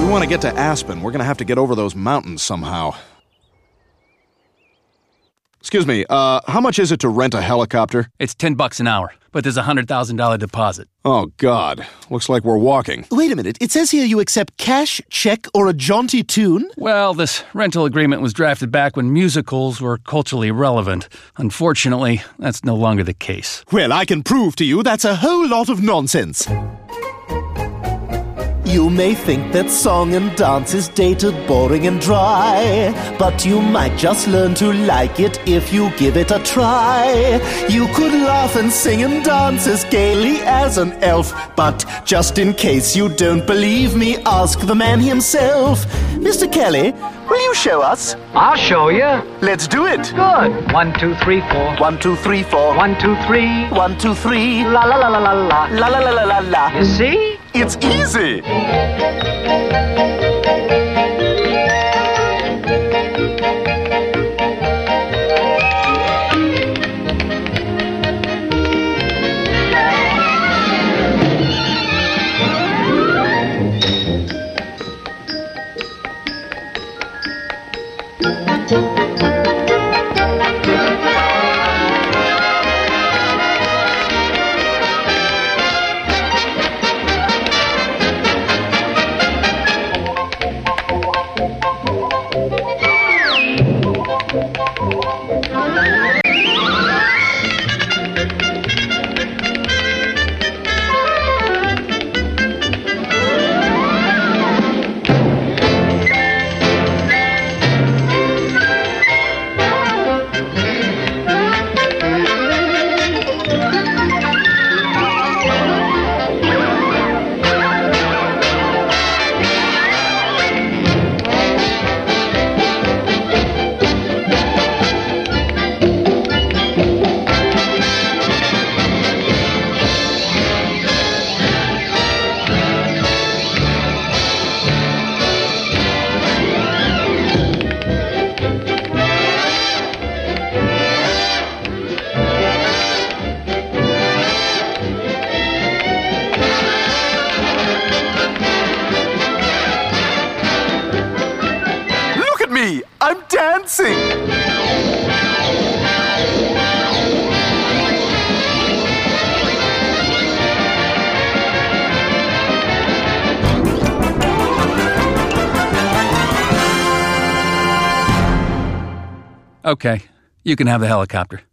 want to get to Aspen, we're going to have to get over those mountains somehow. Excuse me, how much is it to rent a helicopter? It's $10 an hour, but there's a $100,000 deposit. Oh, God. Looks like we're walking. Wait a minute. It says here you accept cash, check, or a jaunty tune? Well, this rental agreement was drafted back when musicals were culturally relevant. Unfortunately, that's no longer the case. Well, I can prove to you that's a whole lot of nonsense. You may think that song and dance is dated, boring and dry, but you might just learn to like it if you give it a try. You could laugh and sing and dance as gaily as an elf, but just in case you don't believe me, ask the man himself. Mr. Kelly, will you show us? I'll show you. Let's do it. Good. 1, 2, 3, 4. 1, 2, 3, 4. 1, 2, 3. 1, 2, 3. La la la la la la. La la la la la la. You see? It's easy. I'm dancing! Okay, you can have the helicopter.